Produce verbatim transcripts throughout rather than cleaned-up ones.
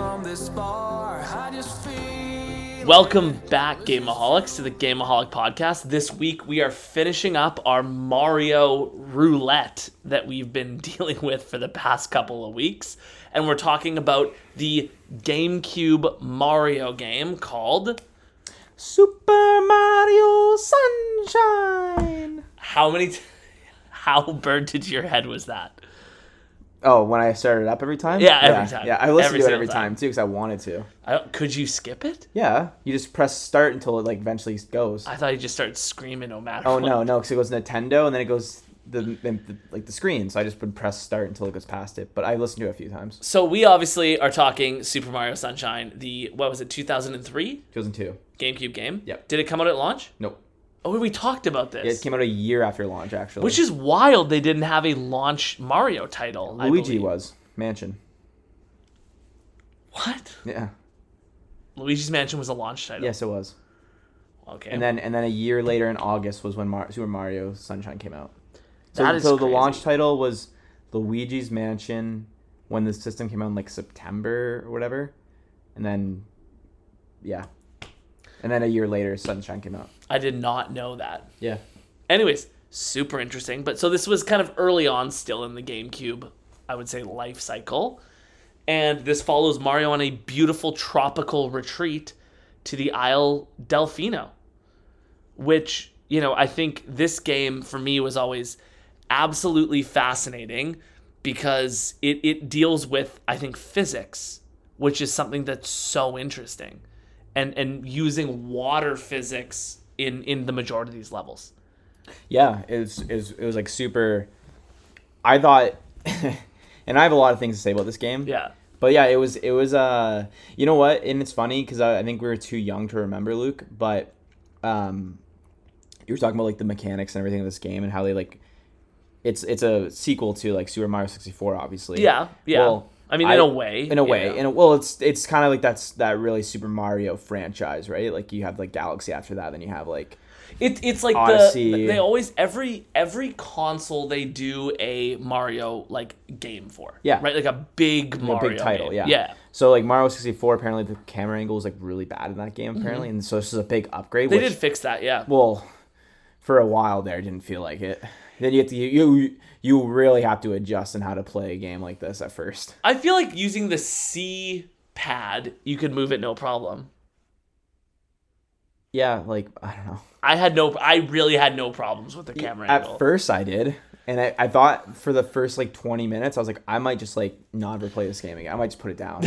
come this far. I just feel. Welcome back, Gameaholics, to the Gameaholic Podcast. This week we are finishing up our Mario Roulette that we've been dealing with for the past couple of weeks. And we're talking about the GameCube Mario game called Super Mario Sunshine. How many... T- how burnt into your head was that? Oh, when I started up every time? Yeah, every yeah, time. Yeah, I listened Every to it single every time. time, too, because I wanted to. I don't, could you skip it? Yeah, you just press start until it like eventually goes. I thought you just started screaming no matter oh, what. no, no, because it goes Nintendo, and then it goes the, the, the like the screen, so I just would press start until it goes past it. But I listened to it a few times. So we obviously are talking Super Mario Sunshine, the, what was it, two thousand three two thousand two. GameCube game? Yep. Did it come out at launch? Nope. Oh, we talked about this. Yeah, it came out a year after launch, actually. Which is wild they didn't have a launch Mario title. I Luigi believe. was. Mansion. What? Yeah. Luigi's Mansion was a launch title? Yes, it was. Okay. And then and then a year later in August was when Mar- Super Mario Sunshine came out. So, That is so the crazy. launch title was Luigi's Mansion when the system came out in like September or whatever. And then, yeah. And then a year later, Sunshine came out. I did not know that. Yeah. Anyways, super interesting. But so this was kind of early on still in the GameCube, I would say, life cycle. And this follows Mario on a beautiful tropical retreat to the Isle Delfino, which, you know, I think this game for me was always absolutely fascinating because it, it deals with, I think, physics, which is something that's so interesting. And and using water physics in, in the majority of these levels. Yeah, it was, it was, it was like super... I thought... and I have a lot of things to say about this game. Yeah. But yeah, it was, it was, uh, you know what? And it's funny because I, I think we were too young to remember, Luke, but um, you were talking about like the mechanics and everything of this game and how they like, it's, it's a sequel to like Super Mario sixty-four, obviously. Yeah, yeah. Well, I mean, in a way. In a way. yeah. In a, well, it's, it's kind of like that's that really Super Mario franchise, right? Like you have like Galaxy after that, then you have like, It, it's like Odyssey. the they always every every console they do a Mario like game for. Yeah. Right? Like a big a Mario big title, game. yeah. Yeah. So like Mario sixty-four, apparently the camera angle was like really bad in that game, apparently, and so this is a big upgrade. They which, did fix that, yeah. Well, for a while there, didn't feel like it. Then you have to you you really have to adjust on how to play a game like this at first. I feel like using the C pad, you could move it no problem. Yeah, like I don't know. I had no I really had no problems with the camera At angle. first, I did, and I, I thought for the first like twenty minutes, I was like, I might just like not ever play this game again. I might just put it down.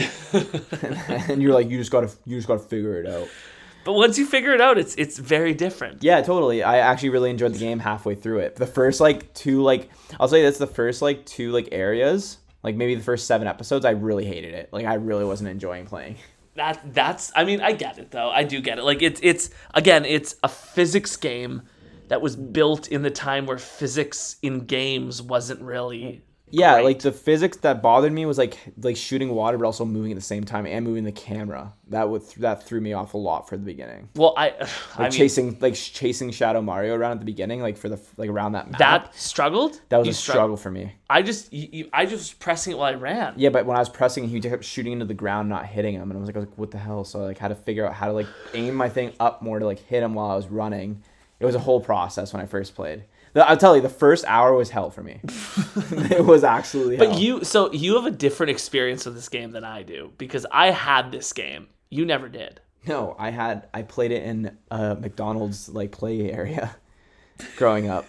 and, and you're like, you just gotta you just gotta figure it out. But once you figure it out, it's it's very different. Yeah, totally. I actually really enjoyed the game halfway through it. The first like two like I'll say that's the first like two like areas, like maybe the first seven episodes, I really hated it. Like I really wasn't enjoying playing. That that's I mean I get it though I do get it like it's it's again it's a physics game that was built in the time where physics in games wasn't really Yeah, great. like the physics that bothered me was like like shooting water, but also moving at the same time and moving the camera. That would that threw me off a lot for the beginning. well I Like I mean chasing like sh- chasing Shadow Mario around at the beginning, like for the like around that map. that struggled that was You a strugg- struggle for me. I just you, you, I just was pressing it while I ran. Yeah, but when I was pressing, he kept shooting into the ground, not hitting him, and I was like, I was like, what the hell? So I like had to figure out how to like aim my thing up more to like hit him while I was running. It was a whole process when I first played. The, I'll tell you, the first hour was hell for me. It was absolutely hell. But you so you have a different experience with this game than I do because I had this game. You never did. No, I had I played it in a McDonald's like play area growing up.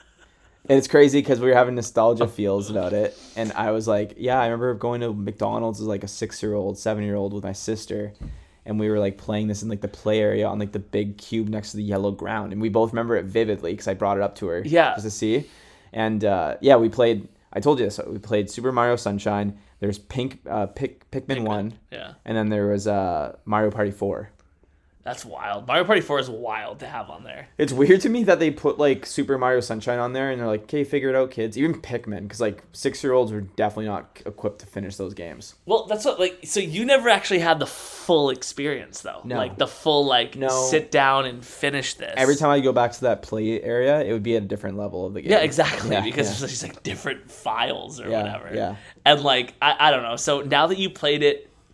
And it's crazy because we were having nostalgia feels about it. And I was like, yeah, I remember going to McDonald's as like a six-year-old, seven-year-old with my sister. And we were like playing this in like the play area on like the big cube next to the yellow ground. And we both remember it vividly because I brought it up to her Yeah. just to see. And uh, yeah, we played, I told you this, we played Super Mario Sunshine. There's Pink, uh, Pick, Pikmin, Pikmin, one. yeah. And then there was uh, Mario Party four. That's wild. Mario Party four is wild to have on there. It's weird to me that they put like Super Mario Sunshine on there and they're like, okay, figure it out, kids. Even Pikmin, because like six-year-olds were definitely not equipped to finish those games. Well, that's what like. So you never actually had the full experience though. No. Like the full like No. sit down and finish this. Every time I go back to that play area, it would be at a different level of the game. Yeah, exactly. Yeah, because yeah. there's these like different files or Yeah, whatever. yeah. And like I, I don't know. So now that you played it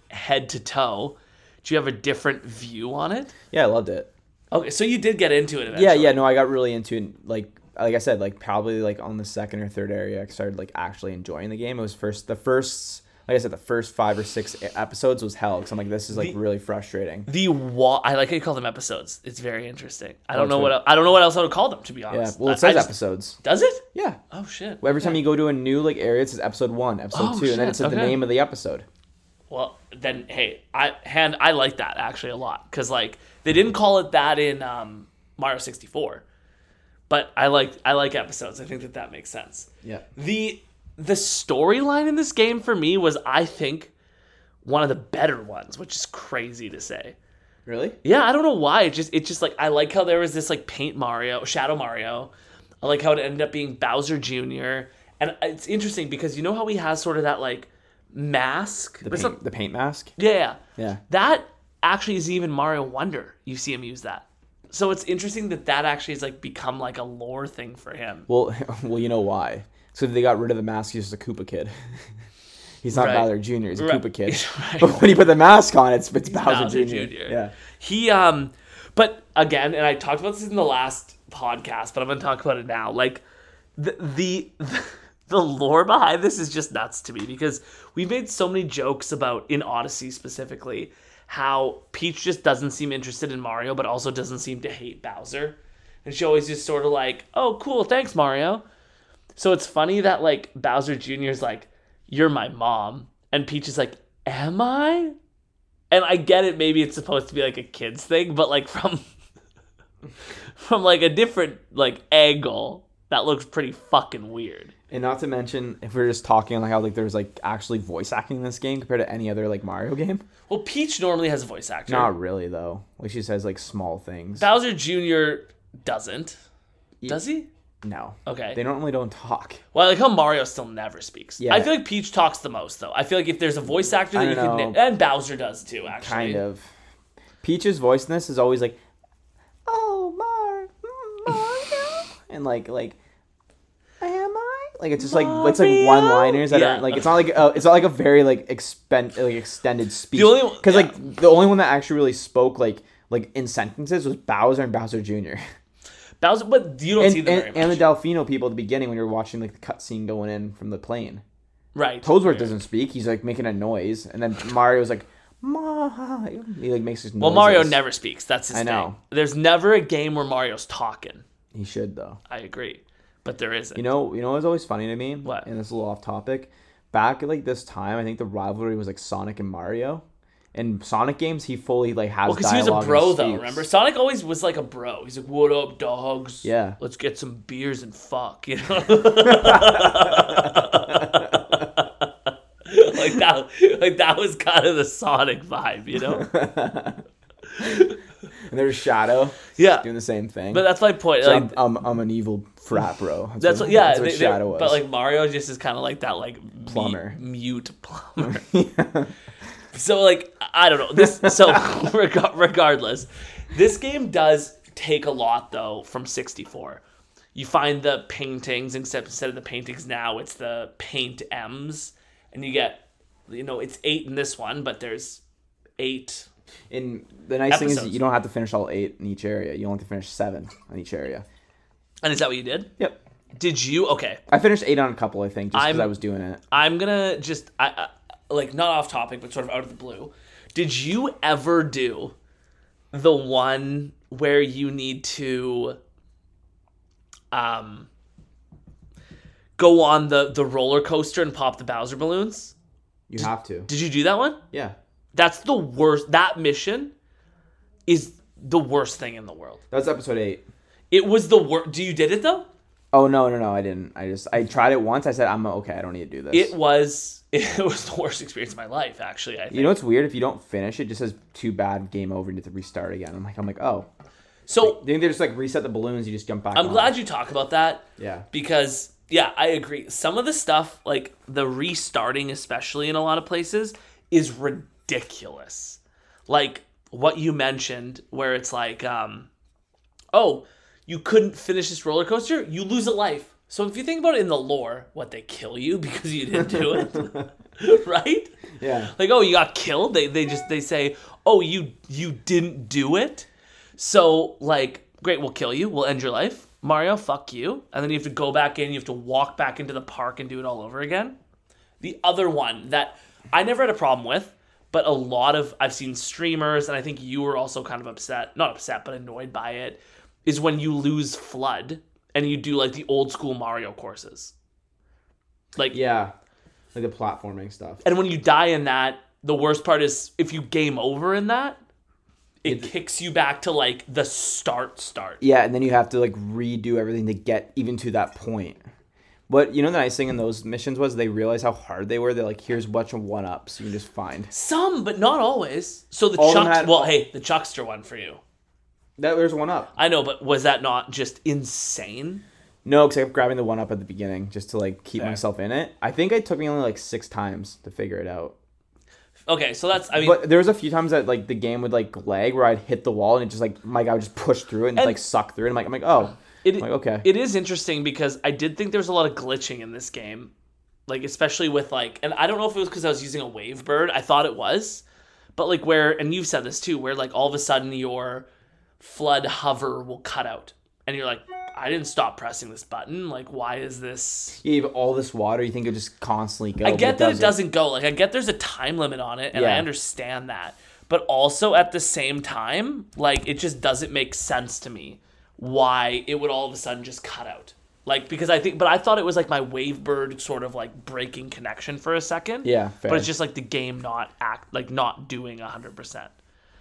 head to toe. Do you have a different view on it? Yeah, I loved it. Okay, so you did get into it eventually. Yeah, yeah, no, I got really into it. Like, like I said, like probably like on the second or third area, I started like actually enjoying the game. It was first the first, like I said, the first five or six episodes was hell because I'm like, this is like The- really frustrating. The wa- I like how you call them episodes. It's very interesting. I don't Oh, know true. what el- I don't know what else I would call them, to be Yeah, honest. well, I- it says I just- episodes. Does it? Yeah. Oh shit. Every time Okay. you go to a new like area, it says episode one, episode Oh, two, and then shit, it says the okay. name of the episode. Well, then hey, I hand I like that actually a lot because like they didn't call it that in um, Mario sixty-four, but I like I like episodes. I think that that makes sense. Yeah. The the storyline in this game for me was I think one of the better ones, which is crazy to say. Really? Yeah, I don't know why. It just it just like I like how there was this like Paint Mario, Shadow Mario. I like how it ended up being Bowser Junior And it's interesting because you know how he has sort of that like mask. The It's paint, not- the paint mask. yeah, yeah. Yeah. That actually is even Mario Wonder. You see him use that. So it's interesting that that actually has like become like a lore thing for him. Well, well, you know why? So they got rid of the mask. He's just a Koopa kid. He's not Right. Bowser Junior He's a Right. Koopa kid. Right. But when you put the mask on, it's it's Bowser, Bowser Junior Junior Yeah. He um but again, and I talked about this in the last podcast, but I'm gonna talk about it now. Like the the the lore behind this is just nuts to me because we've made so many jokes about in Odyssey specifically how Peach just doesn't seem interested in Mario, but also doesn't seem to hate Bowser. And she always just sort of like, oh cool, thanks Mario. So it's funny that like Bowser Junior is like, you're my mom. And Peach is like, am I? And I get it, maybe it's supposed to be like a kid's thing, but like from from like a different like angle, that looks pretty fucking weird. And not to mention, if we're just talking like how like there's like actually voice acting in this game compared to any other like Mario game. Well, Peach normally has a voice actor. Not really though. Like she says like small things. Bowser Junior doesn't. Does he? No. Okay. They normally don't talk. Well, I like how Mario still never speaks. Yeah. I feel like Peach talks the most, though. I feel like if there's a voice actor I that you don't can... know. And Bowser does, too, actually. Kind of. Peach's voice in this is always like, oh Mar, Mario, and like like, am I? Like it's just like it's like Mario? one-liners that Yeah. aren't like it's not like a, it's not like a very like expend like extended speech. The only- because yeah. like the only one that actually really spoke like like in sentences was Bowser and Bowser Junior Bowser, but you don't and see them and, very much. and the Delfino people at the beginning when you're watching like the cutscene going in from the plane. right. Toadsworth doesn't speak. He's like making a noise, and then Mario's like, "Ma." He like makes his noises. Well, Mario never speaks. That's his I thing. know. There's never a game where Mario's talking. He should though. I agree. But there isn't. You know, you know what's always funny to me? What? And this is a little off topic. Back at like this time, I think the rivalry was like Sonic and Mario. In Sonic games, he fully like has Well, because he was a dialogue and bro, though, speaks. remember? Sonic always was like a bro. He's like, what up, dogs? Yeah. Let's get some beers and fuck, you know? like that like that was kind of the Sonic vibe, you know? And there's Shadow Yeah. doing the same thing. But that's my point. So Like, I'm, I'm, I'm an evil frat bro. That's, that's what, what, yeah, that's what they- they- Shadow was. but like Mario just is kind of like that, like Plumber. mu- mute plumber. So like I don't know this. So reg- regardless, this game does take a lot though from sixty-four. You find the paintings, except instead of the paintings now, it's the paint M's, and you get, you know, it's eight in this one, but there's eight. And the nice thing is Episodes. you don't have to finish all eight in each area. You only have to finish seven on each area. And is that what you did? Yep. Did you? Okay. I finished eight on a couple, I think, just because I'm- I was doing it. I'm gonna just I, I like not off topic, but sort of out of the blue. Did you ever do the one where you need to um go on the the roller coaster and pop the Bowser balloons? You have to. Did you do that one? Yeah. That's the worst. That mission is the worst thing in the world. That's episode eight. It was the worst. Do you did it though? Oh, no, no, no, I didn't. I just, I tried it once. I said, I'm okay. I don't need to do this. It was it was the worst experience of my life. Actually, I think. You know what's weird? If you don't finish, it just says too bad, game over, and you have to restart again. I'm like, I'm like, oh. So They, they just like reset the balloons. You just jump back I'm on. glad you talk about that. Yeah. Because, yeah, I agree. Some of the stuff, like the restarting, especially in a lot of places, is ridiculous. Like what you mentioned, where it's like, um, oh, you couldn't finish this roller coaster, you lose a life. So if you think about it in the lore, what, they kill you because you didn't do it? Right? Yeah. Like, oh, you got killed. They they just they say, oh, you you didn't do it. So like, great, we'll kill you. We'll end your life. Mario, fuck you. And then you have to go back in. You have to walk back into the park and do it all over again. The other one that I never had a problem with, but a lot of I've seen streamers, and I think you were also kind of upset, not upset, but annoyed by it, is when you lose Flood and you do like the old school Mario courses. Like Yeah. Like the platforming stuff. And when you die in that, the worst part is if you game over in that, it It's- kicks you back to like the start start. Yeah, and then you have to like redo everything to get even to that point. But you know the nice thing in those missions was they realized how hard they were. They're like, here's a bunch of one-ups you can just find. Some, but not always. So the All of them Chuck, had- well, hey, the Chuckster one for you. That There's one up. I know, but was that not just insane? No, because I kept grabbing the one up at the beginning just to like keep Fair. myself in it. I think it took me only like six times to figure it out. Okay, so that's I mean, But there was a few times that like the game would like lag where I'd hit the wall and it just like my guy would just push through it and, And- like suck through it. I'm like, I'm like, oh, it, I'm like, okay. it is interesting because I did think there was a lot of glitching in this game, like especially with like, and I don't know if it was because I was using a wave bird. I thought it was, but like where, and you've said this too, where like all of a sudden your Flood hover will cut out, and you're like, I didn't stop pressing this button. Like, why is this? You have all this water, you think it just constantly go. I but get that doesn't. it doesn't go. Like, I get there's a time limit on it, and I Yeah. understand that. But also at the same time, like, it just doesn't make sense to me why it would all of a sudden just cut out. Like, because I think, but I thought it was like my Wavebird sort of like breaking connection for a second. Yeah, fair. But it's just like the game not act, like not doing one hundred percent.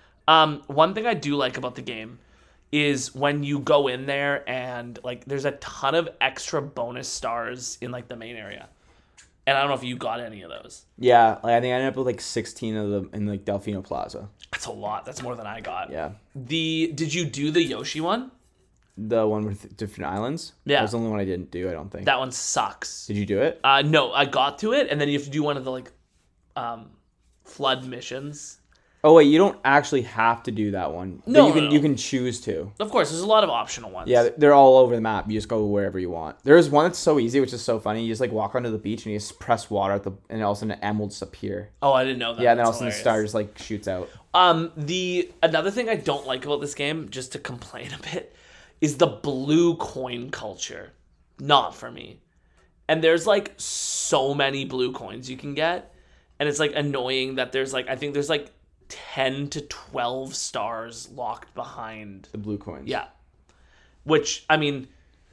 Um, one thing I do like about the game is when you go in there and like there's a ton of extra bonus stars in like the main area. And I don't know if you got any of those. Yeah, like I think I ended up with like sixteen of them in like Delfino Plaza. That's a lot. That's more than I got. Yeah. The did you do the Yoshi one? The one with different islands? Yeah. That was the only one I didn't do, I don't think. That one sucks. Did you do it? Uh no, I got to it and then you have to do one of the like um flood missions. Oh wait, you don't actually have to do that one. But No, you can no, no. you can choose to. Of course, there's a lot of optional ones. Yeah, they're all over the map. You just go wherever you want. There's one that's so easy, which is so funny. You just like walk onto the beach and you just press water at the, and all of a sudden an emerald just appear. Oh, I didn't know that. Yeah, and then all of That's a sudden the hilarious. star just like shoots out. Um, the another thing I don't like about this game, just to complain a bit, is the blue coin culture. Not for me. And there's like so many blue coins you can get, and it's like annoying that there's like I think there's like ten to twelve stars locked behind. The blue coins. Yeah. Which I mean,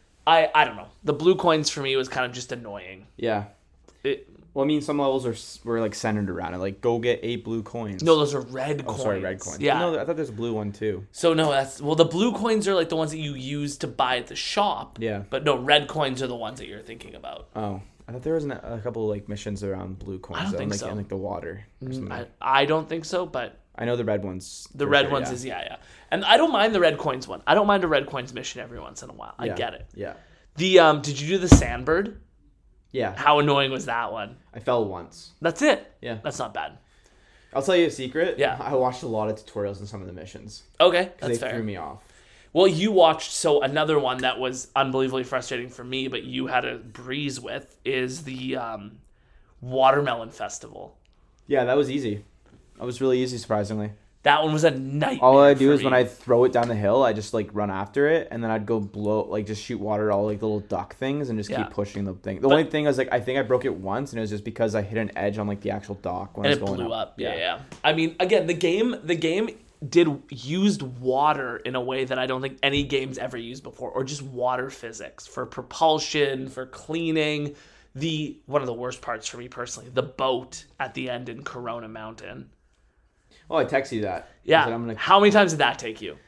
I I don't know. The blue coins for me was kind of just annoying. Yeah. It, Well, I mean, some levels are s- were like centered around it. Like, go get eight blue coins. no, those are red oh, coins. sorry, red coins. Yeah. No, I thought there's a blue one too. So no, that's well. The blue coins are like the ones that you use to buy at the shop. Yeah. But no, red coins are the ones that you're thinking about. Oh, I thought there was an, a couple of like missions around blue coins. I don't though, think like, so. In like the water. Or something. I, I don't think so, but I know the red ones. the for red sure, ones yeah. is yeah, yeah. And I don't mind the red coins one. I don't mind a red coins mission every once in a while. I Yeah. get it. Yeah. The um, did you do the sandbird? Yeah. How annoying was that one? I fell once. That's it. Yeah. That's not bad. I'll tell you a secret. Yeah. I watched a lot of tutorials in some of the missions. Okay, 'Cause that's they fair. threw me off. Well, you watched, so another one that was unbelievably frustrating for me, but you had a breeze with, is the um, Watermelon Festival. Yeah, that was easy. That was really easy, surprisingly. That one was a nightmare. All I do for is when me. I throw it down the hill, I just like run after it, and then I'd go blow, like just shoot water at all like the little duck things, and just Yeah. keep pushing the thing. The But- only thing was like I think I broke it once, and it was just because I hit an edge on like the actual dock when and I it was going blew up. Yeah, yeah. I mean, again, the game, the game did used water in a way that I don't think any game's ever used before, or just water physics for propulsion, for cleaning. The one of the worst parts for me personally, the boat at the end in Corona Mountain. Oh, I text you that. I Yeah. said, I'm gonna... How many times did that take you?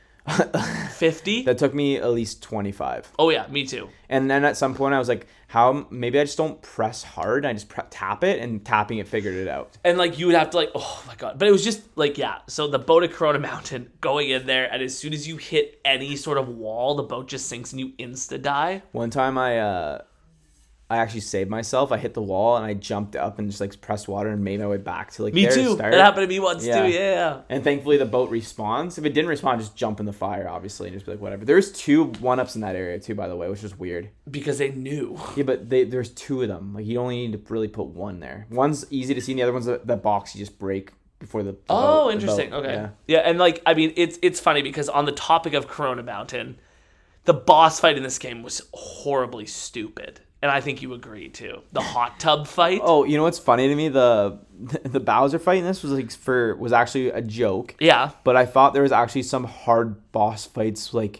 fifty? That took me at least twenty-five. Oh yeah, me too. And then at some point I was like, how maybe I just don't press hard. I just pre- tap it, and tapping it figured it out. And like you would have to like, oh my god. But it was just like, yeah. So the boat at Corona Mountain, going in there, and as soon as you hit any sort of wall, the boat just sinks and you insta die. One time I uh I actually saved myself. I hit the wall and I jumped up and just like pressed water and made my way back to like Me there to too. start. That happened to me once Yeah. too. Yeah. And thankfully the boat respawns. If it didn't respawn, just jump in the fire, obviously, and just be like whatever. There's two one-ups in that area too, by the way, which is weird. Because they knew. Yeah, but they, there's two of them. Like you only need to really put one there. One's easy to see, and the other one's the, the box you just break before the. the Oh, boat, the interesting. boat. Okay. Yeah. Yeah, and like I mean, it's it's funny because on the topic of Corona Mountain, the boss fight in this game was horribly stupid, and I think you agree too. The hot tub fight. Oh, you know what's funny to me? The the Bowser fight in this was like for was actually a joke. Yeah. But I thought there was actually some hard boss fights like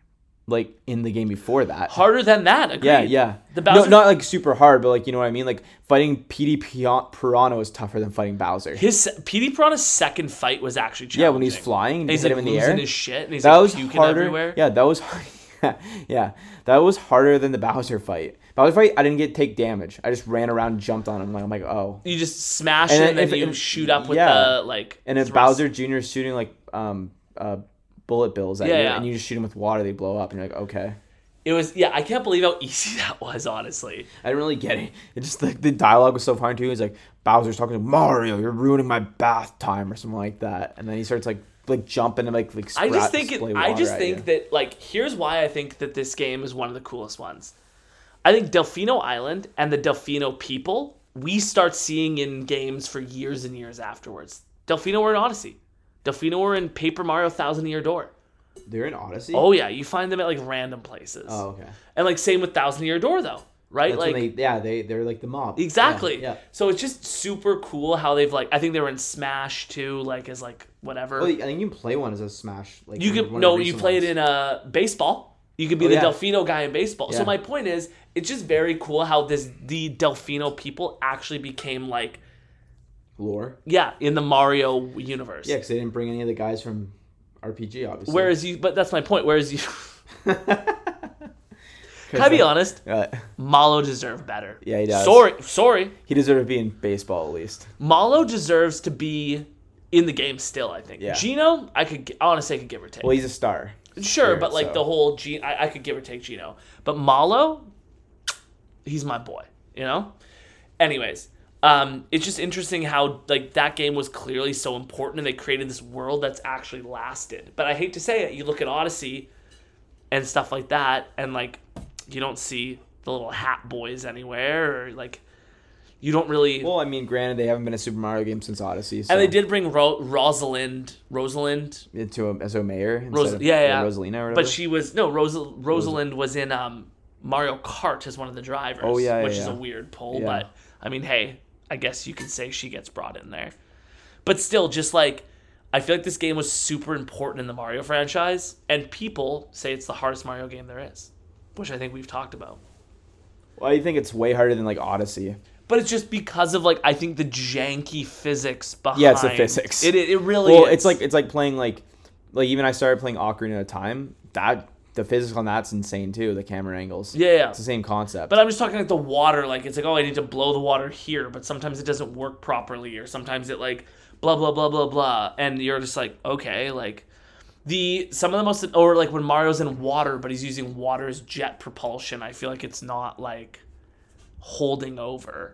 like in the game before that. Harder than that. Agreed. Yeah, yeah. The Bowser. No, not like super hard, but like you know what I mean. Like fighting P D Piranha was tougher than fighting Bowser. His P D Piranha's second fight was actually challenging. Yeah, when he's flying and And you he's hit like him in the losing air. his shit and he's That like was puking harder. everywhere. Yeah, that was yeah, that was harder than the Bowser fight. Bowser fight, I didn't get take damage. I just ran around and jumped on him. Like I'm like, oh. You just smash And it then and then if- you if- shoot up with yeah. the like. And if thrust. Bowser Junior is shooting like um uh bullet bills at Yeah, you, yeah. and you just shoot them with water, they blow up, and you're like, okay. It was yeah. I can't believe how easy that was. Honestly. I didn't really get it. It just like the dialogue was so fun too. It's like Bowser's talking to Mario, "You're ruining my bath time" or something like that, and then he starts like like jumping and like like. I just sprat- think it, splay I water just at think you. that like here's why I think that this game is one of the coolest ones. I think Delfino Island and the Delfino people we start seeing in games for years and years afterwards. Delfino were in Odyssey. Delfino were in Paper Mario Thousand Year Door. They're in Odyssey. Oh yeah, you find them at like random places. Oh, okay. And like same with Thousand Year Door though, right? That's like when they, yeah, they they're like the mob. exactly. Yeah. yeah. So it's just super cool how they've like I think they were in Smash too, like as like whatever. Well, I think you can play one as a Smash. Like You one could of no, the you recent play it ones. in uh, baseball. You could be Oh, the yeah. Delfino guy in baseball. So Yeah. my point is, it's just very cool how this the Delfino people actually became like lore. yeah in the Mario universe. Yeah, because they didn't bring any of the guys from R P G, obviously. Whereas you, but that's my point. Whereas you, can I be honest? Uh, Malo deserved better. Yeah, he does. Sorry, sorry. he deserved to be in baseball at least. Malo deserves to be in the game still. I think. Yeah. Gino, I could honestly I could give or take. Well, he's a star. Sure, Sure, but like so- the whole G, I, I could give or take Gino. But Malo, he's my boy, you know? Anyways, um, it's just interesting how like that game was clearly so important and they created this world that's actually lasted. But I hate to say it, you look at Odyssey and stuff like that, and like you don't see the little hat boys anywhere, or like you don't really. Well, I mean, granted, they haven't been a Super Mario game since Odyssey. So and they did bring Ro- Rosalind, Rosalind, into a, as a mayor instead Ros- of yeah, yeah, or Rosalina or whatever. but she was no Ros- Rosalind was in um, Mario Kart as one of the drivers. Oh, yeah, which yeah, is a yeah. weird pull, Yeah. but I mean, hey, I guess you could say she gets brought in there. But still, just like I feel like this game was super important in the Mario franchise, and people say it's the hardest Mario game there is, which I think we've talked about. Well, I think it's way harder than like Odyssey. But it's just because of like I think the janky physics behind. Yeah, it's the physics. It it, it really Well, is. it's like it's like playing like like even I started playing Ocarina of Time. That the physics on that's insane too. The camera angles. Yeah, yeah. It's the same concept. But I'm just talking like the water. Like it's like, oh, I need to blow the water here, but sometimes it doesn't work properly, or sometimes it like blah blah blah blah blah, and you're just like, okay, like the some of the most or like when Mario's in water, but he's using water as jet propulsion. I feel like it's not like holding over.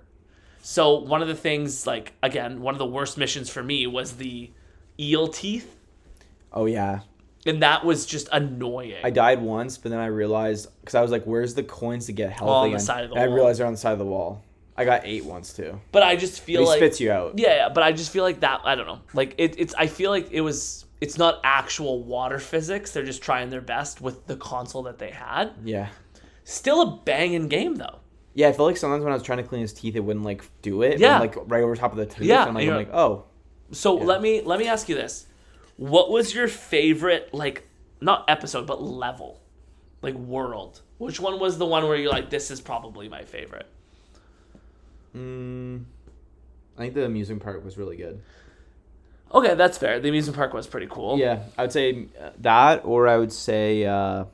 So one of the things, like again, one of the worst missions for me was the eel teeth, oh yeah, and that was just annoying. I died once, but then I realized because I was like, "Where's the coins to get health Oh, on the again?" side of the and wall. I realized they're on the side of the wall. I got eight once too. but I just But feel he like spits you out. Yeah, yeah, but I just feel like that. I don't know. Like it, it's. I feel like it was. It's not actual water physics. They're just trying their best with the console that they had. Yeah. Still a banging game though. Yeah, I felt like sometimes when I was trying to clean his teeth, it wouldn't like do it. Yeah. Like right over top of the tooth. Yeah, And I'm like, and I'm you're- like, oh. So Yeah. let me let me ask you this: what was your favorite like not episode but level, like world? Which one was the one where you're like, this is probably my favorite? Mm, I think the amusement park was really good. Okay, that's fair. The amusement park was pretty cool. Yeah, I would say uh, that, or I would say uh,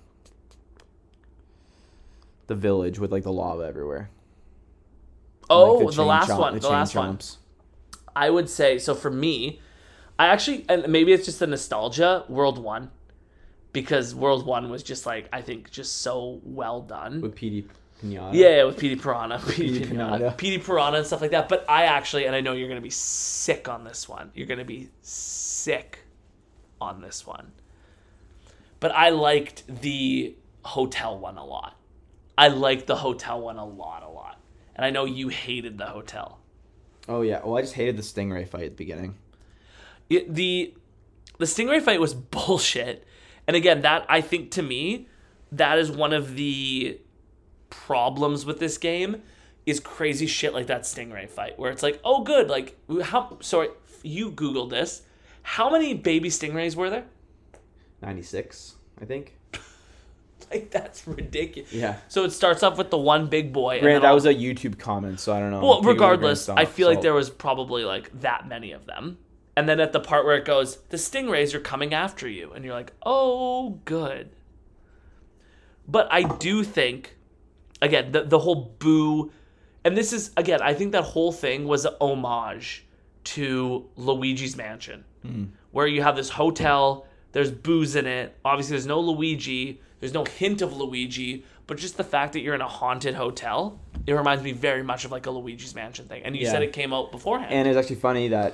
the village with like the lava everywhere. Oh, Like, the, chain last chomp- one. the The chain last one. chomps. I would say so for me, I actually and maybe it's just the nostalgia. World One, because World One was just like I think just so well done. With P D. Pinata. Yeah, yeah, with Petey Piranha, Petey Petey Piranha, Piranha. Petey Piranha and stuff like that. But I actually, and I know you're gonna be sick on this one. You're gonna be sick on this one. But I liked the hotel one a lot. I liked the hotel one a lot, a lot. And I know you hated the hotel. Oh yeah. Well, I just hated the Stingray fight at the beginning. It, the the Stingray fight was bullshit. And again, that I think to me, that is one of the problems with this game is crazy shit like that Stingray fight where it's like, oh good, like how sorry, you Googled this. How many baby stingrays were there? ninety-six, I think. Like that's ridiculous. Yeah. So it starts off with the one big boy. and Granted, then that all- was a YouTube comment, so I don't know. Well, Take it with a grain of regardless, salt. I feel like Salt. there was probably like that many of them. And then at the part where it goes, the stingrays are coming after you. And you're like, oh, good. But I do think, again, the, the whole boo. And this is, again, I think that whole thing was an homage to Luigi's Mansion. Mm. Where you have this hotel, there's booze in it. Obviously, there's no Luigi. There's no hint of Luigi. But just the fact that you're in a haunted hotel, it reminds me very much of like a Luigi's Mansion thing. And you Yeah. said it came out beforehand. And it's actually funny that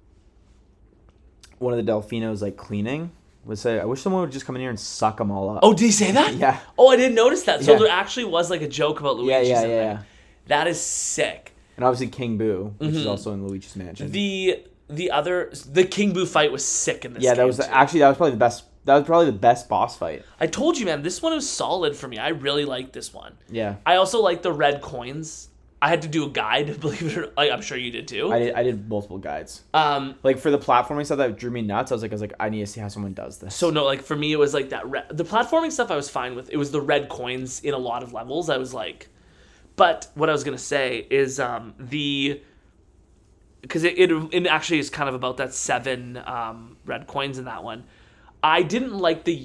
one of the Delfinos like cleaning would say, "I wish someone would just come in here and suck them all up." Oh, did he say that? Yeah. Oh, I didn't notice that. So Yeah. there actually was like a joke about yeah, Luigi's yeah, in yeah, there. yeah. That is sick. And obviously King Boo, which is Mhm. also in Luigi's Mansion. The the other the King Boo fight was sick in this yeah, game. that was too. actually that was probably the best. That was probably the best boss fight. I told you, man, this one was solid for me. I really liked this one. Yeah, I also like the red coins. I had to do a guide, believe it or not. Like, I'm sure you did too. I did. I did multiple guides. Um, Like for the platforming stuff that drew me nuts. I was like, I was like, I need to see how someone does this. so no, like for me, it was like that. Re- the platforming stuff I was fine with. It was the red coins in a lot of levels. I was like, but what I was gonna say is um, the because it, it it actually is kind of about that seven um, red coins in that one. I didn't like the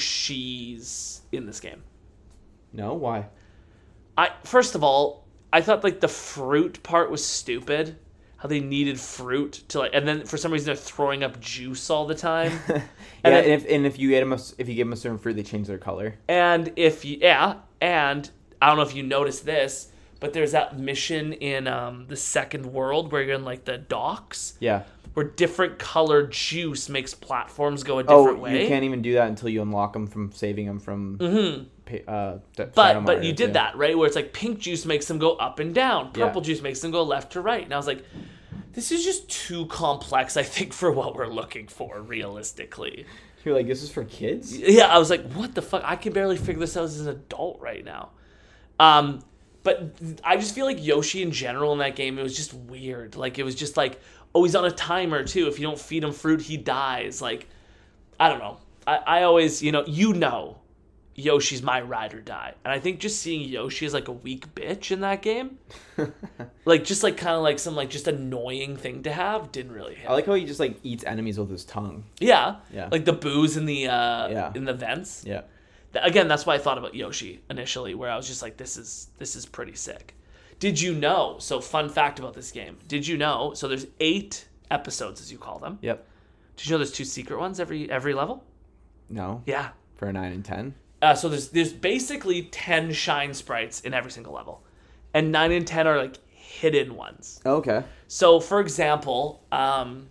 Yoshis in this game. No, why? I first of all, I thought like the fruit part was stupid. How they needed fruit to like, and then for some reason they're throwing up juice all the time. yeah, And and, then- if and if you get them a, if you give them a certain fruit, they change their color. And if you, yeah, and I don't know if you noticed this, but there's that mission in um, the second world where you're in like the docks, Yeah. where different colored juice makes platforms go a Oh, different way. you can't even do that until you unlock them from saving them from. Mm-hmm. pa- Uh, the Shadow But but Mario you did too. that, right? Where it's like pink juice makes them go up and down, Yeah. purple juice makes them go left to right. And I was like, this is just too complex, I think, for what we're looking for, realistically. You're like, this is for kids. Yeah, I was like, what the fuck? I can barely figure this out as an adult right now. Um, but I just feel like Yoshi in general in that game, it was just weird. Like, it was just like, oh, he's on a timer, too. If you don't feed him fruit, he dies. Like, I don't know. I, I always, you know, you know Yoshi's my ride or die. And I think just seeing Yoshi as, like, a weak bitch in that game, like, just, like, kind of like some, like, just annoying thing to have didn't really hit. I like how he just like eats enemies with his tongue. Yeah. Yeah. Like the booze in the, uh, Yeah. in the vents. Yeah. Th- Again, that's why I thought about Yoshi initially, where I was just like, this is this is pretty sick. Did you know? So, fun fact about this game. Did you know? So, there's eight episodes, as you call them. Yep. Did you know there's two secret ones every every level? No. Yeah. For a nine and ten. Uh, so there's there's basically ten shine sprites in every single level, and nine and ten are like hidden ones. Oh, okay. So, for example, um,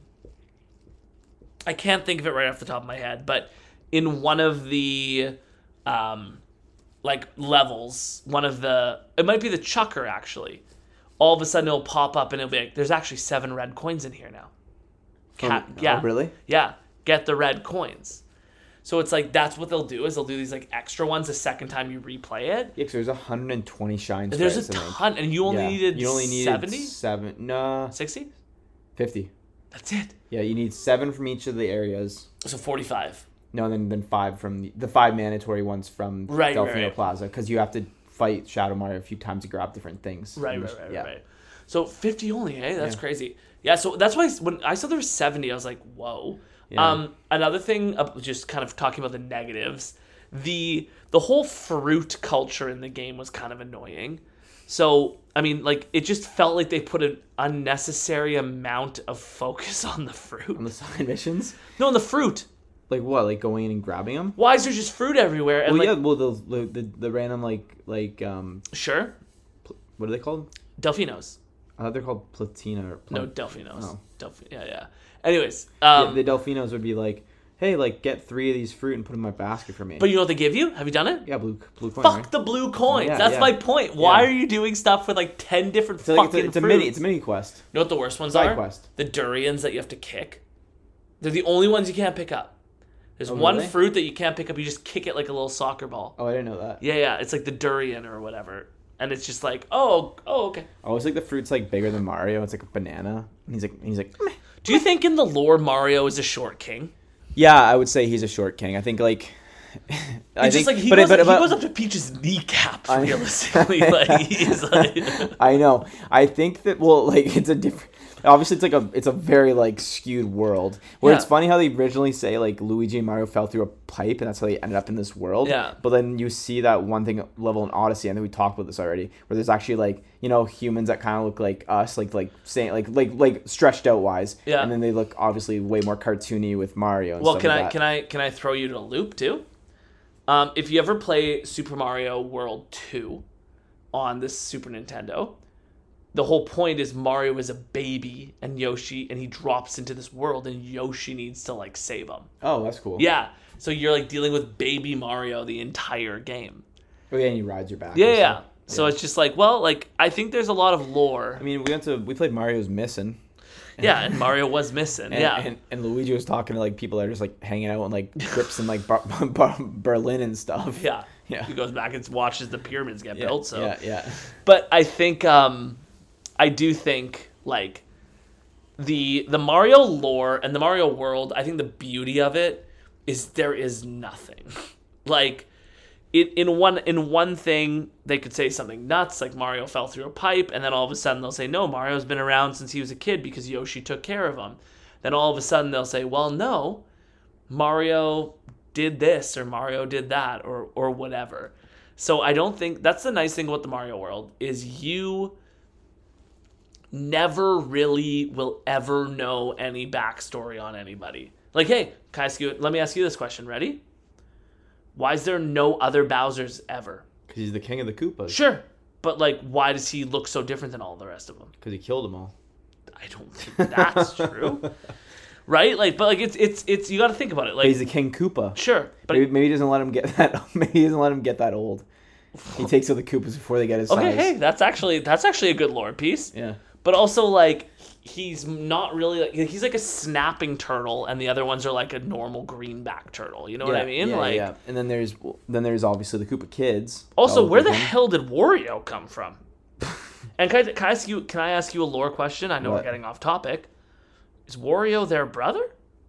I can't think of it right off the top of my head, but in one of the um, like levels, one of the it might be the chucker actually. All of a sudden, it'll pop up and it'll be like, "There's actually seven red coins in here now." Cat, Oh, yeah, really? Yeah, get the red coins. So it's like that's what they'll do is they'll do these like extra ones the second time you replay it. Yeah, 'cause there's one hundred twenty shine There's a sprites, I think. ton, and you only Yeah. needed You only needed seventy, seven. No, sixty. fifty. That's it. Yeah, you need seven from each of the areas. So forty-five. No, then then five from the, the five mandatory ones from Right, Delfino right, right. Plaza, because you have to fight Shadow Mario a few times to grab different things. Right, And right, just- right, yeah. right. So fifty only, hey, that's Yeah. crazy. Yeah, so that's why when I saw there was seventy, I was like, whoa. Yeah. Um, another thing, uh, just kind of talking about the negatives, the the whole fruit culture in the game was kind of annoying. So I mean, like it just felt like they put an unnecessary amount of focus on the fruit. On the side missions. No, on the fruit. Like what? Like going in and grabbing them? Why is there just fruit everywhere? And Well, like, yeah. Well, the, the the the random like like um sure, pl- what are they called? Delfinos. I thought they're called platina or No, pl- Delfinos. Oh. Delphi- yeah, yeah. Anyways, um, yeah, the Delfinos would be like, hey, like get three of these fruit and put them in my basket for me. but you know what they give you? Have you done it? yeah, blue blue coin. Fuck right? the blue coins. Yeah, That's yeah. my point. Why Yeah. are you doing stuff with like ten different It's like fucking it's a, it's a fruits? mini it's a mini quest. You know what the worst ones Side are? quest. The durians that you have to kick. They're the only ones you can't pick up. There's Oh, one really? fruit that you can't pick up. You just kick it like a little soccer ball. Oh, I didn't know that. Yeah, yeah. It's like the durian or whatever. And it's just like, oh, oh, okay. Oh, it's like the fruit's like bigger than Mario. It's like a banana. And he's like he's like. Meh. Do you think in the lore Mario is a short king? Yeah, I would say he's a short king. I think like. I It's just think, like he, but, goes, but, he but, goes up to Peach's kneecap, I- realistically. like, he's like... I know. I think that well, like it's a different. Obviously, it's like a it's a very like skewed world. Where it's Yeah. funny how they originally say like Luigi and Mario fell through a pipe, and that's how they ended up in this world. Yeah. But then you see that one thing level in Odyssey, I think we talked about this already, where there's actually like you know humans that kind of look like us, like like saying like like like stretched out wise. Yeah. And then they look obviously way more cartoony with Mario. And Well, stuff can like I that. can I can I throw you to a loop too? Um, if you ever play Super Mario World two on this Super Nintendo, the whole point is Mario is a baby and Yoshi, and he drops into this world, and Yoshi needs to like save him. Oh, that's cool. Yeah, so you're like dealing with baby Mario the entire game. Oh yeah, and he rides your back. Yeah, and yeah. stuff. So it's just like, well, like I think there's a lot of lore. I mean, we went to we played Mario's Missing. Yeah, and Mario was missing. And, yeah. and, and Luigi was talking to like people that are just like hanging out in like trips in like Bar- Bar- Berlin and stuff. yeah. Yeah. He goes back and watches the pyramids get yeah, built. So yeah, yeah. But I think um I do think like the the Mario lore and the Mario world, I think the beauty of it is there is nothing. Like it in one in one thing they could say something nuts like Mario fell through a pipe, and then all of a sudden they'll say no, Mario's been around since he was a kid because Yoshi took care of him. Then all of a sudden they'll say, well, no, Mario did this or Mario did that or or whatever. So I don't think that's the nice thing about the Mario world is you never really will ever know any backstory on anybody. Like, hey, can I ask you, let me ask you this question. Ready? Why is there no other Bowsers ever? Because he's the king of the Koopas. Sure. But, like, why does he look so different than all the rest of them? Because he killed them all. I don't think that's true. Right? Like, but, like, it's, it's, it's, you got to think about it. But Like, he's the King Koopa. sure. But, Maybe, maybe he doesn't let him get that. Maybe he doesn't let him get that old. He takes out the Koopas before they get his okay, size. hey, that's actually, that's actually a good lore piece. Yeah. But also, like, he's not really like he's like a snapping turtle, and the other ones are like a normal greenback turtle. You know yeah, what I mean? Yeah, like, yeah. And then there's then there's obviously the Koopa kids. also, all where with the him. hell did Wario come from? And can I, can I ask you? Can I ask you a lore question? I know What? we're getting off topic. Is Wario their brother?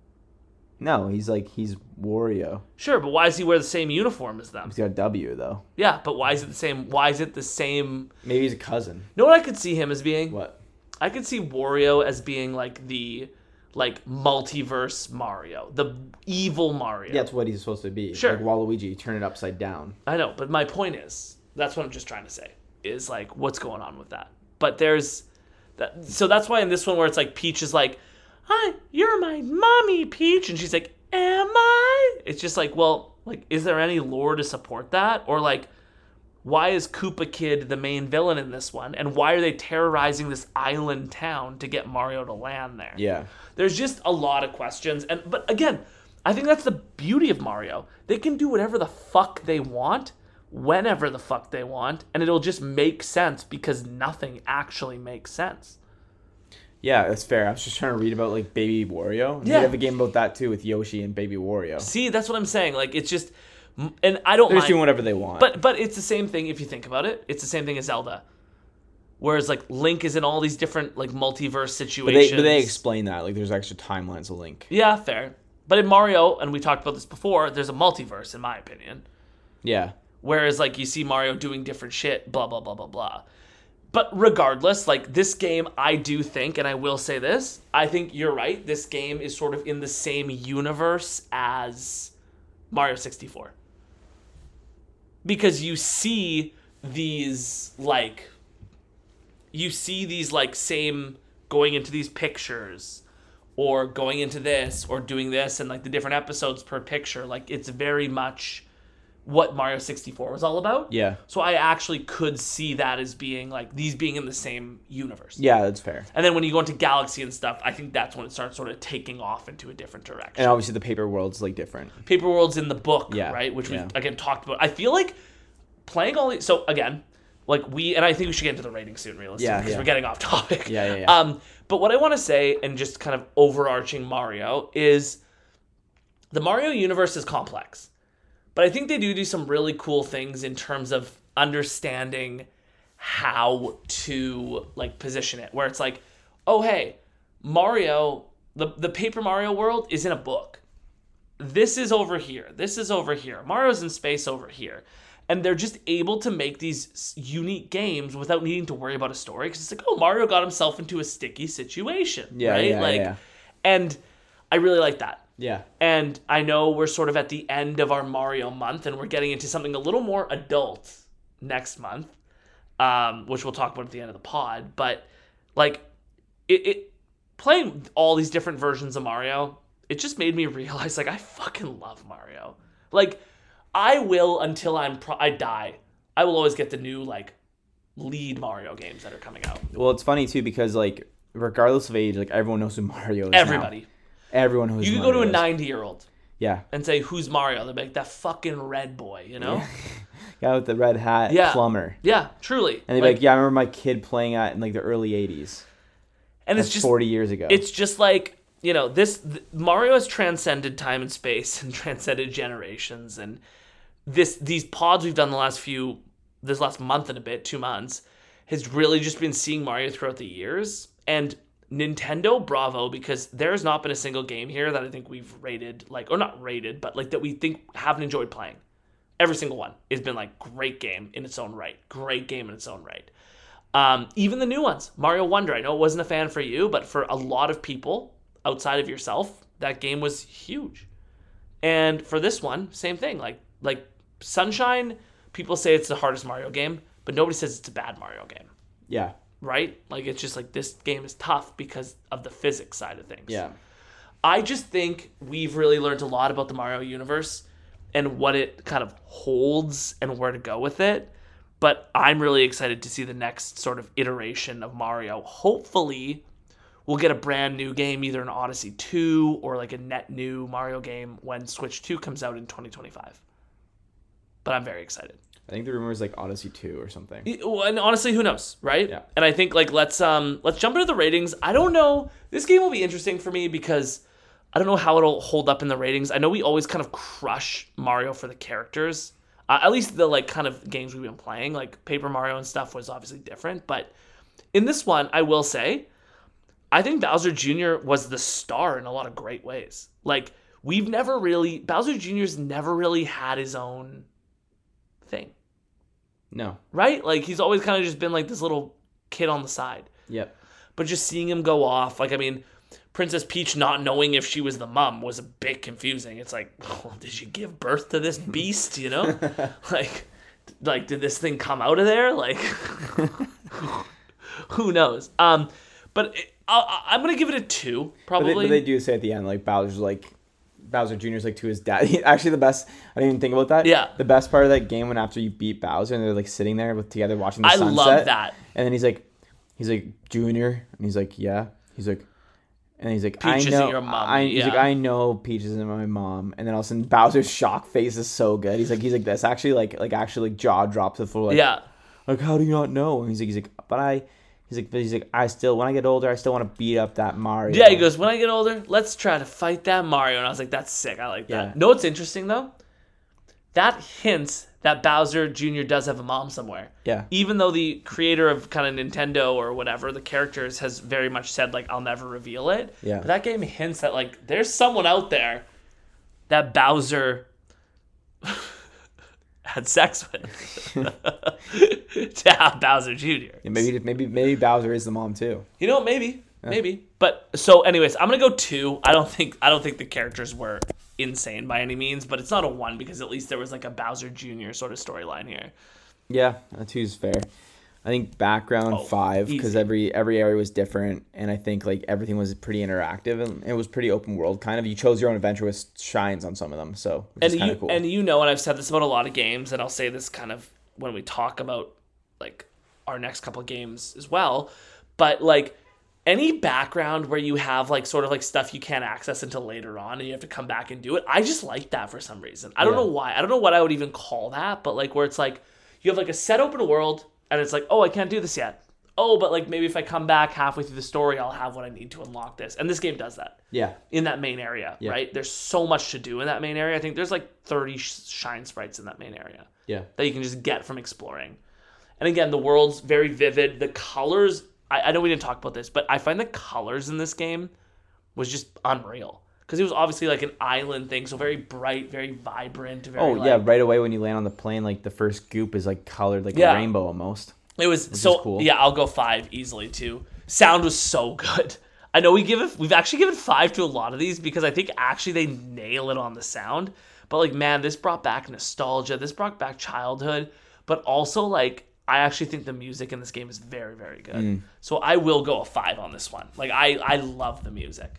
No, he's like he's Wario. Sure, but why does he wear the same uniform as them? He's got a W though. Yeah, but why is it the same? Why is it the same? Maybe he's a cousin. You know what I could see him as being? What? I could see Wario as being like the like multiverse Mario, the evil Mario. Yeah, that's what he's supposed to be. Sure. Like Waluigi, turn it upside down. I know, but my point is, that's what I'm just trying to say, is like, what's going on with that? But there's, that, so that's why in this one where it's like, Peach is like, hi, you're my mommy, Peach, and she's like, am I? It's just like, well, like, is there any lore to support that? Or like, why is Koopa Kid the main villain in this one? And why are they terrorizing this island town to get Mario to land there? Yeah. There's just a lot of questions. And but again, I think that's the beauty of Mario. They can do whatever the fuck they want, whenever the fuck they want, and it'll just make sense because nothing actually makes sense. Yeah, that's fair. I was just trying to read about like Baby Wario. Yeah. They have a game about that too with Yoshi and Baby Wario. See, that's what I'm saying. Like, it's just, and I don't They're just mind, doing whatever they want. but but it's the same thing if you think about it. It's the same thing as Zelda. Whereas like Link is in all these different like multiverse But situations. they, but they explain that. Like there's extra timelines of Link. Yeah, fair. But in Mario, and we talked about this before, there's a multiverse in my opinion. Yeah. Whereas, like, you see Mario doing different shit, blah, blah, blah, blah, blah. But regardless, like, this game, I do think, and I will say this, I think you're right, this game is sort of in the same universe as Mario sixty-four. Because you see these, like, you see these, like, same, going into these pictures, or going into this or doing this and like the different episodes per picture. Like it's very much what Mario sixty-four was all about. Yeah. So I actually could see that as being like these being in the same universe. Yeah, that's fair. And then when you go into Galaxy and stuff, I think that's when it starts sort of taking off into a different direction. And obviously the paper world's like different. Paper World's in the book, Yeah. right? Which Yeah. we've again talked about. I feel like playing all these. So again, like we and I think we should get into the rating soon, realistically, Yeah, because yeah. we're getting off topic. Yeah, yeah, yeah. Um, but what I want to say, and just kind of overarching Mario, is the Mario universe is complex, but I think they do do some really cool things in terms of understanding how to like position it. Where it's like, oh hey, Mario, the the Paper Mario world is in a book. This is over here. This is over here. Mario's in space over here. And they're just able to make these unique games without needing to worry about a story. Because it's like, oh, Mario got himself into a sticky situation. Yeah, right? yeah, like, yeah. And I really like that. Yeah. And I know we're sort of at the end of our Mario month, and we're getting into something a little more adult next month, um, which we'll talk about at the end of the pod. But, like, it, it playing all these different versions of Mario, it just made me realize, like, I fucking love Mario. Like, I will until I'm pro- I die. I will always get the new like lead Mario games that are coming out. Well, it's funny too because like regardless of age, like everyone knows who Mario is. Everybody. Now. Everyone knows. You who can go to Mario a is. ninety-year-old Yeah. and say, "Who's Mario?" They'll be like, "That fucking red boy," you know? Guy with the red hat, Yeah. plumber. Yeah, truly. And they'd be like, "Yeah, I remember my kid playing that in like the early eighties." and it's That's just forty years ago. It's just like, you know, this th- Mario has transcended time and space and transcended generations, and this these pods we've done the last few this last month and a bit, two months, has really just been seeing Mario throughout the years. And Nintendo, bravo, because there's not been a single game here that I think we've rated, like, or not rated, but like that we think haven't enjoyed playing. Every single one has been like great game in its own right, great game in its own right. Um, even the new ones, Mario Wonder. I know it wasn't a fan for you, but for a lot of people outside of yourself, that game was huge. And for this one, same thing. Like like Sunshine, people say it's the hardest Mario game, but nobody says it's a bad Mario game, yeah. right? Like it's just like this game is tough because of the physics side of things. Yeah. I just think we've really learned a lot about the Mario universe and what it kind of holds and where to go with it. But I'm really excited to see the next sort of iteration of Mario. Hopefully, we'll get a brand new game, either an Odyssey two or like a net new Mario game when Switch two comes out in twenty twenty-five. But I'm very excited. I think the rumor is like Odyssey two or something. And honestly, who knows, right? Yeah. And I think like let's um let's jump into the ratings. I don't know. This game will be interesting for me because I don't know how it'll hold up in the ratings. I know we always kind of crush Mario for the characters. Uh, at least the like kind of games we've been playing, like Paper Mario and stuff, was obviously different. But in this one, I will say, I think Bowser Junior was the star in a lot of great ways. Like we've never really Bowser Junior's never really had his own thing. No. Right? Like, he's always kind of just been, like, this little kid on the side. Yep. But just seeing him go off, like, I mean, Princess Peach not knowing if she was the mom was a bit confusing. It's like, oh, did she give birth to this beast, you know? like, like, did this thing come out of there? Like, who knows? Um, But it, I'll, I'm going to give it a two, probably. But they, but they do say at the end, like, Bowser's like, Bowser Junior's like to his dad. Actually, the best. I didn't even think about that. Yeah. The best part of that game when after you beat Bowser and they're like sitting there with together watching the I sunset. love that. And then he's like, he's like Junior, and he's like, yeah. He's like, and he's like, Peach I isn't know. your mom, I, he's yeah. like, I know Peach isn't my mom. And then all of a sudden, Bowser's shock face is so good. He's like, he's like this. Actually, like, like actually, like jaw drops to the floor. Like, Yeah. Like, how do you not know? And he's like, he's like, but I. He's like, but he's like, I still, when I get older, I still want to beat up that Mario. Yeah, he goes, when I get older, let's try to fight that Mario. And I was like, that's sick. I like that. Yeah. Know what's interesting, though? That hints that Bowser Junior does have a mom somewhere. Yeah. Even though the creator of kind of Nintendo or whatever, the characters, has very much said, like, I'll never reveal it. Yeah. But that game hints that, like, there's someone out there that Bowser had sex with to have Bowser Junior Yeah, maybe, maybe, maybe Bowser is the mom too. You know, maybe, maybe. But so, anyways, I'm gonna go two. I don't think I don't think the characters were insane by any means, but it's not a one because at least there was like a Bowser Junior sort of storyline here. Yeah, a two's fair. I think background Oh, five because easy. every every area was different, and I think like everything was pretty interactive and it was pretty open world. Kind of, you chose your own adventure with shines on some of them, so which And is kind you of cool. and you know, and I've said this about a lot of games, and I'll say this kind of when we talk about like our next couple of games as well. But like any background where you have like sort of like stuff you can't access until later on, and you have to come back and do it. I just like that for some reason. I don't Yeah. know why. I don't know what I would even call that, but like where it's like you have like a set open world, and it's like, oh, I can't do this yet. Oh, but like maybe if I come back halfway through the story, I'll have what I need to unlock this. And this game does that. yeah, In that main area, Yeah. right? There's so much to do in that main area. I think there's like thirty sh- shine sprites in that main area yeah, that you can just get from exploring. And again, the world's very vivid. The colors, I, I know we didn't talk about this, but I find the colors in this game was just unreal. Because it was obviously like an island thing, so very bright, very vibrant. Very oh like, yeah, right away when you land on the plane, like the first goop is like colored like Yeah. a rainbow almost. It was so is cool. Yeah, I'll go five easily too. Sound was so good. I know we give it we've actually given five to a lot of these because I think actually they nail it on the sound. But like man, this brought back nostalgia. This brought back childhood. But also like I actually think the music in this game is very, very good. Mm. So I will go a five on this one. Like I, I love the music.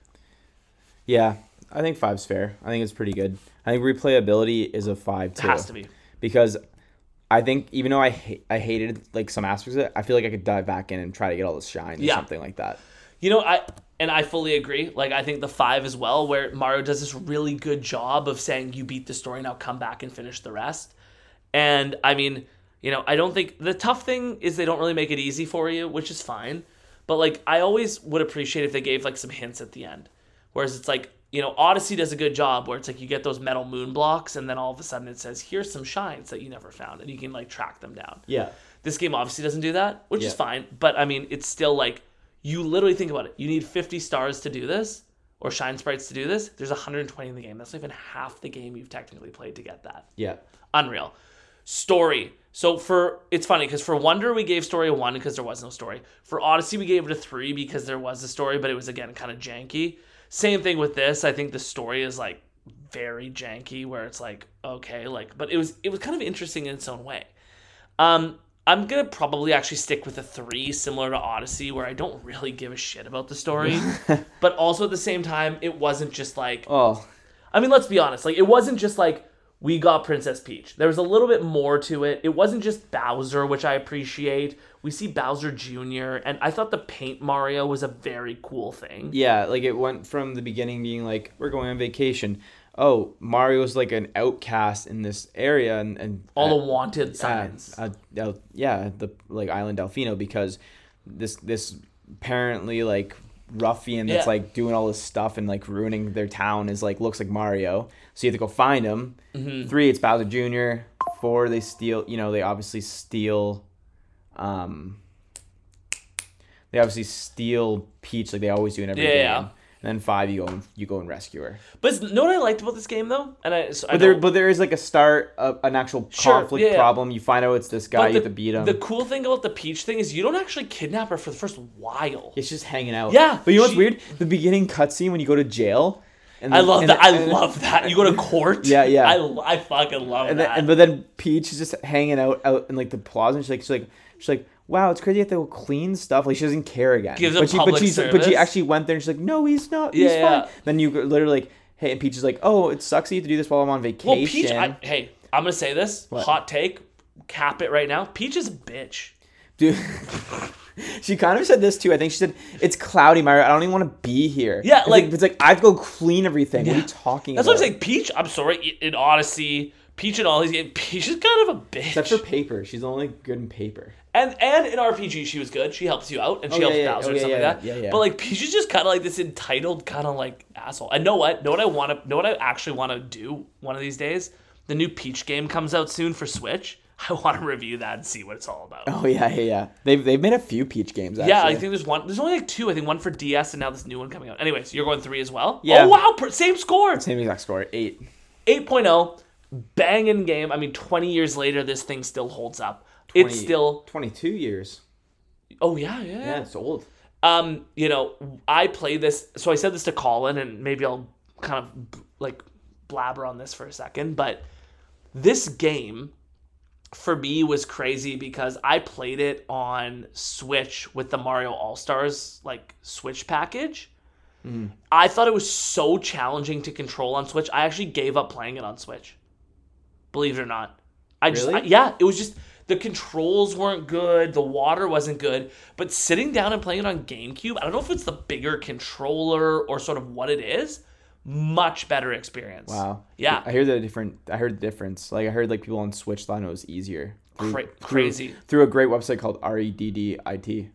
Yeah, I think five's fair. I think it's pretty good. I think replayability is a five too. It has to be. Because I think even though I ha- I hated like some aspects of it, I feel like I could dive back in and try to get all the shine or Yeah. something like that. You know, I and I fully agree. Like I think the five as well, where Mario does this really good job of saying you beat the story, now come back and finish the rest. And I mean, you know, I don't think the tough thing is they don't really make it easy for you, which is fine. But like I always would appreciate if they gave like some hints at the end. Whereas it's like, you know, Odyssey does a good job where it's like you get those metal moon blocks and then all of a sudden it says, here's some shines that you never found and you can like track them down. Yeah. This game obviously doesn't do that, which is Yeah. fine. But I mean, it's still like, you literally think about it. You need fifty stars to do this or shine sprites to do this. There's one hundred twenty in the game. That's not even half the game you've technically played to get that. Yeah. Unreal. Story. So for, it's funny because for Wonder we gave story a one because there was no story. For Odyssey we gave it a three because there was a story, but it was again kind of janky. Same thing with this. I think the story is like very janky where it's like, okay, like, but it was, it was kind of interesting in its own way. Um, I'm going to probably actually stick with a three similar to Odyssey where I don't really give a shit about the story, but also at the same time, it wasn't just like, Oh, I mean, let's be honest. Like, it wasn't just like we got Princess Peach. There was a little bit more to it. It wasn't just Bowser, which I appreciate. We see Bowser Junior, and I thought the Paint Mario was a very cool thing. yeah. Like it went from the beginning being like, we're going on vacation. Oh, Mario's like an outcast in this area, and, and All uh, the wanted signs. Uh, uh, uh, yeah, the like Island Delfino because this this apparently like ruffian that's Yeah. like doing all this stuff and like ruining their town is like looks like Mario. So you have to go find him. Mm-hmm. Three, it's Bowser Junior Four, they steal. You know, they obviously steal. Um, they obviously steal Peach like they always do in every Yeah, game. yeah. And then five, you go and you go and rescue her. But you know what I liked about this game, though? And I, so I But there, know- but there is like a start, uh, an actual Sure, conflict yeah, yeah. problem. You find out it's this guy. but You the, have to beat him. the cool thing about the Peach thing is you don't actually kidnap her for the first while. It's just hanging out. Yeah, But you know what's she- weird? The beginning cutscene when you go to jail. And I then- love and that. then- I and- love that. You go to court. Yeah, yeah. I, I fucking love And then, that. and, but then Peach is just hanging out out in like the plaza. And she's like, she's like, she's like, wow, it's crazy. You have to go clean stuff. Like she doesn't care again. Gives a but she, public but she's, but service. she actually went there and she's like, no, he's not. He's Yeah, yeah. fine. Then you go- literally like, hey, and Peach is like, oh, it sucks that you have to do this while I'm on vacation. well, Peach, I, hey, I'm gonna say this. What? Hot take. Cap it right now. Peach is a bitch. Dude, she kind of said this too. I think she said, it's cloudy, Mario. I don't even want to be here. Yeah, it's like- like, it's like I have to go clean everything. What are you talking That's about? what I'm saying. Peach, I'm sorry, in Odyssey, Peach and all these games, Peach is kind of a bitch. Except for paper. She's only good in paper. And and in R P G she was good. She helps you out and she Oh, helps yeah, yeah. Bowser Oh, and yeah, stuff yeah, like that. yeah, yeah. But like Peach is just kind of like this entitled kind of like asshole. And know what? Know what I want to? Know what I actually want to do one of these days? The new Peach game comes out soon for Switch. I want to review that and see what it's all about. Oh yeah, yeah, yeah. They've they've made a few Peach games. Actually. Yeah, I think there's one. There's only like two. I think one for D S and now this new one coming out. Anyway, so you're going three as well. Yeah. Oh wow, per- same score. same exact score. Eight. eight point oh, banging game. I mean, twenty years later, this thing still holds up. It's twenty still. twenty-two years. Oh yeah, yeah. Yeah, it's old. Um, you know, I played this. So I said this to Colin, and maybe I'll kind of like blabber on this for a second. But this game, for me was crazy because I played it on Switch with the Mario All-Stars like Switch package. Mm. I thought it was so challenging to control on Switch. I actually gave up playing it on Switch. Believe it or not. I just Really? I, yeah, it was just the controls weren't good, the water wasn't good, but sitting down and playing it on GameCube, I don't know if it's the bigger controller or sort of what it is, much better experience. Wow. Yeah. I hear the different. I heard the difference. Like I heard like people on Switch thought it was easier. Through, Cra- through- crazy. Through a great website called R E D D I T.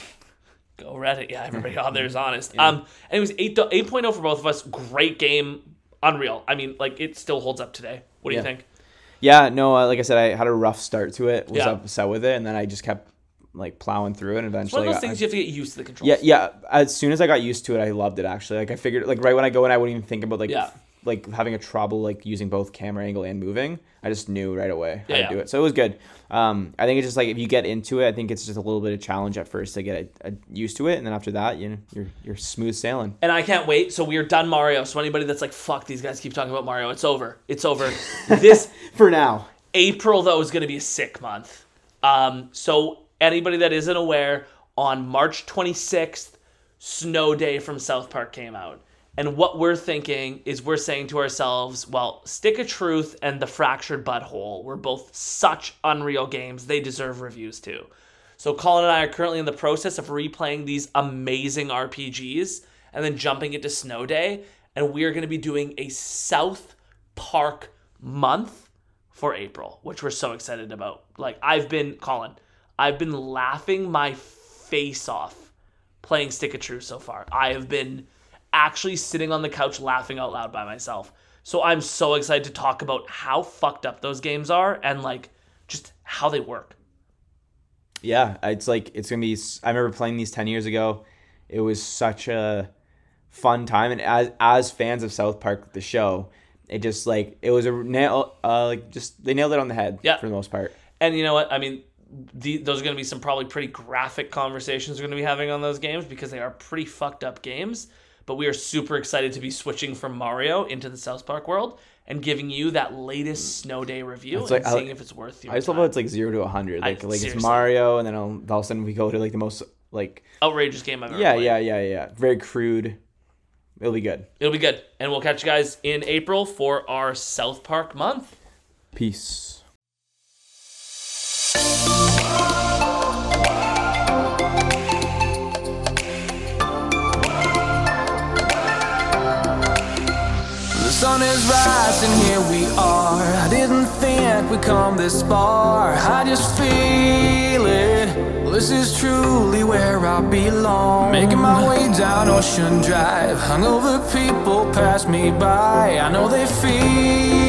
Go Reddit. Yeah, everybody on there is honest. Yeah. Um, anyways, eight eight point oh for both of us. Great game. Unreal. I mean, like it still holds up today. What do Yeah. you think? Yeah, no, uh, like I said, I had a rough start to it. Was Yeah. upset with it, and then I just kept like plowing through it, and It's one eventually of those I got, things I, you have to get used to the controls. yeah, yeah. As soon as I got used to it, I loved it. Actually, like I figured, like right when I go in, I wouldn't even think about like Yeah. f- like having a trouble like using both camera angle and moving. I just knew right away how Yeah, to yeah. do it, so it was good. Um, I think it's just like if you get into it, I think it's just a little bit of challenge at first to get it, uh, used to it, and then after that, you know, you're you're smooth sailing. And I can't wait. So we are done Mario. So anybody that's like, fuck, these guys keep talking about Mario. It's over. It's over. This For now. April, though, is going to be a sick month. Um, so anybody that isn't aware, on March twenty-sixth, Snow Day from South Park came out. And what we're thinking is we're saying to ourselves, well, Stick of Truth and The Fractured Butthole were both such unreal games. They deserve reviews too. So Colin and I are currently in the process of replaying these amazing R P Gs and then jumping into Snow Day. And we are going to be doing a South Park month for April, which we're so excited about. Like, I've been, Colin, I've been laughing my face off playing Stick of Truth so far. I have been actually sitting on the couch laughing out loud by myself. So I'm so excited to talk about how fucked up those games are and, like, just how they work. Yeah, it's like it's gonna be. I remember playing these ten years ago. It was such a fun time, and as as fans of South Park, the show, it just like it was a nail. Uh, like just they nailed it on the head. Yeah. For the most part. And you know what? I mean, the, those are going to be some probably pretty graphic conversations we're going to be having on those games because they are pretty fucked up games. But we are super excited to be switching from Mario into the South Park world and giving you that latest Snow Day review It's and like- I- seeing if it's worth your I just love time. how it's like zero to a hundred. I- Like like seriously. it's Mario, and then all, all of a sudden we go to like the most like Outrageous game I've ever yeah played. yeah yeah yeah very crude. It'll be good. It'll be good. And we'll catch you guys in April for our South Park month. Peace. The sun is rising, here we are. I didn't think we'd come this far. I just feel it. Well, this is truly where I belong. Making my way down Ocean Drive. Hungover people pass me by. I know they feel